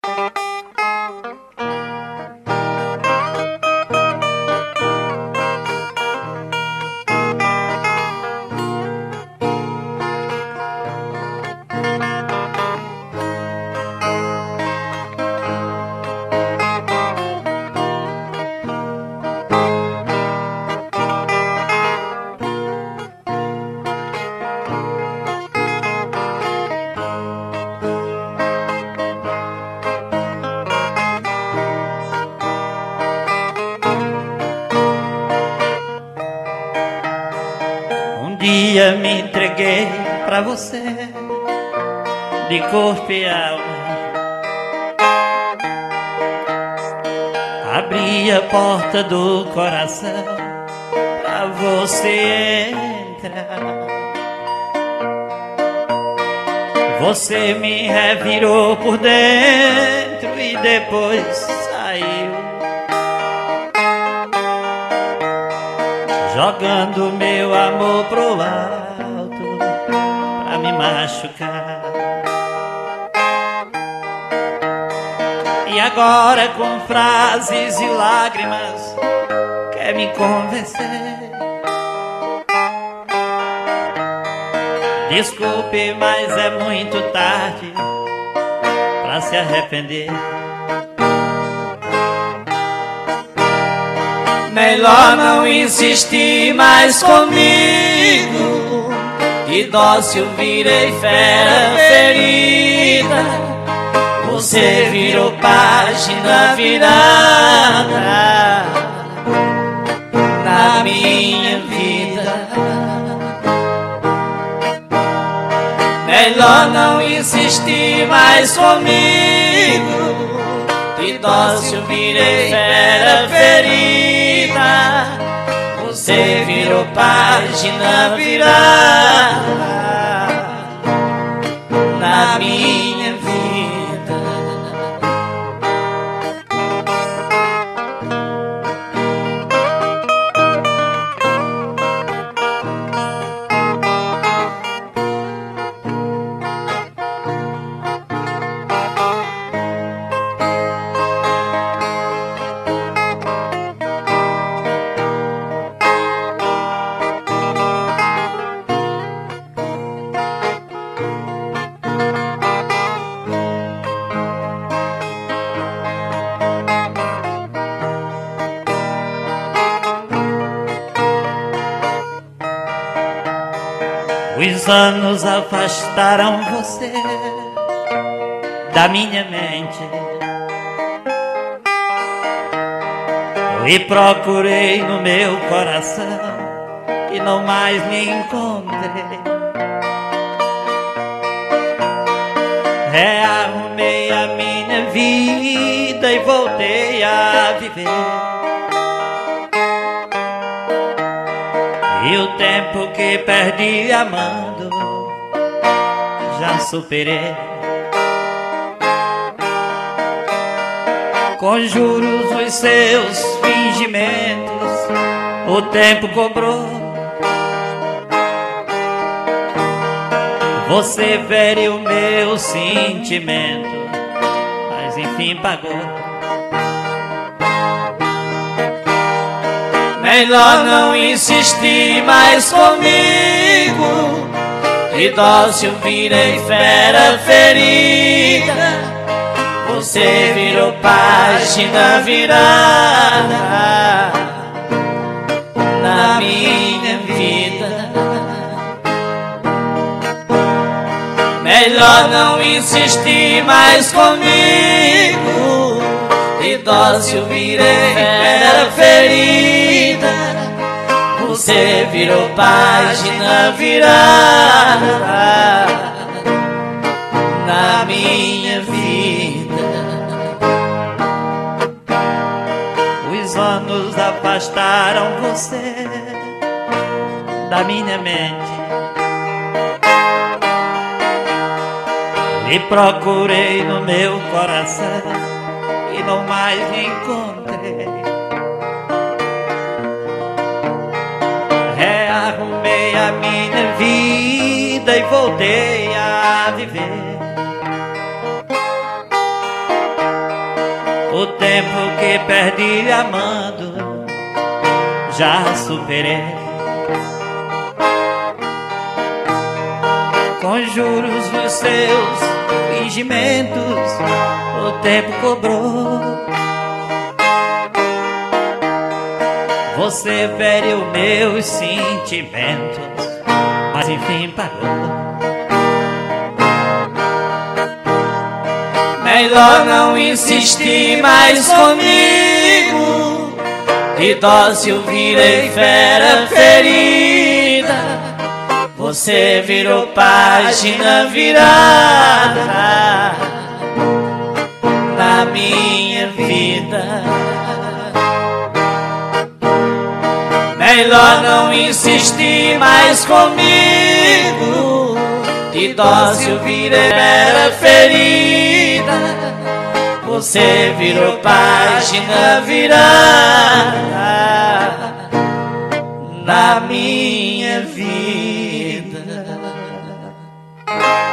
Me entreguei pra você de corpo e alma, abri a porta do coração pra você entrar. Você me revirou por dentro e depois saiu, jogando meu amor pro alto pra me machucar. E agora com frases e lágrimas quer me convencer. Desculpe, mas é muito tarde pra se arrepender. Melhor não insistir mais comigo, que dócil virei fera ferida. Você virou página virada na minha vida. Melhor não insistir mais comigo, que dócil virei fera ferida. Você virou página virada na minha vida. Os anos afastaram você da minha mente. E procurei no meu coração e não mais me encontrei. Rearrumei a minha vida e voltei a viver. E o tempo que perdi amando já superei. Com juros os seus fingimentos o tempo cobrou. Você feriu meu sentimento, mas enfim pagou. Melhor não insistir mais comigo, que dócil virei fera ferida. Você virou página virada na minha vida. Melhor não insistir mais comigo, que dócil virei fera ferida. Você virou página virada na minha vida. Os anos afastaram você da minha mente. E procurei no meu coração e não mais me encontrei. Rearrumei a minha vida e voltei a viver. O tempo que perdi amando já superei. Com juros os seus fingimentos o tempo cobrou. Você feriu meus sentimentos, mas enfim pagou. Melhor não insistir mais comigo, de dócil virei fera ferida. Você virou página virada na minha vida. Melhor não insistir mais comigo, de dócil virei fera ferida. Você virou página virada na minha vida.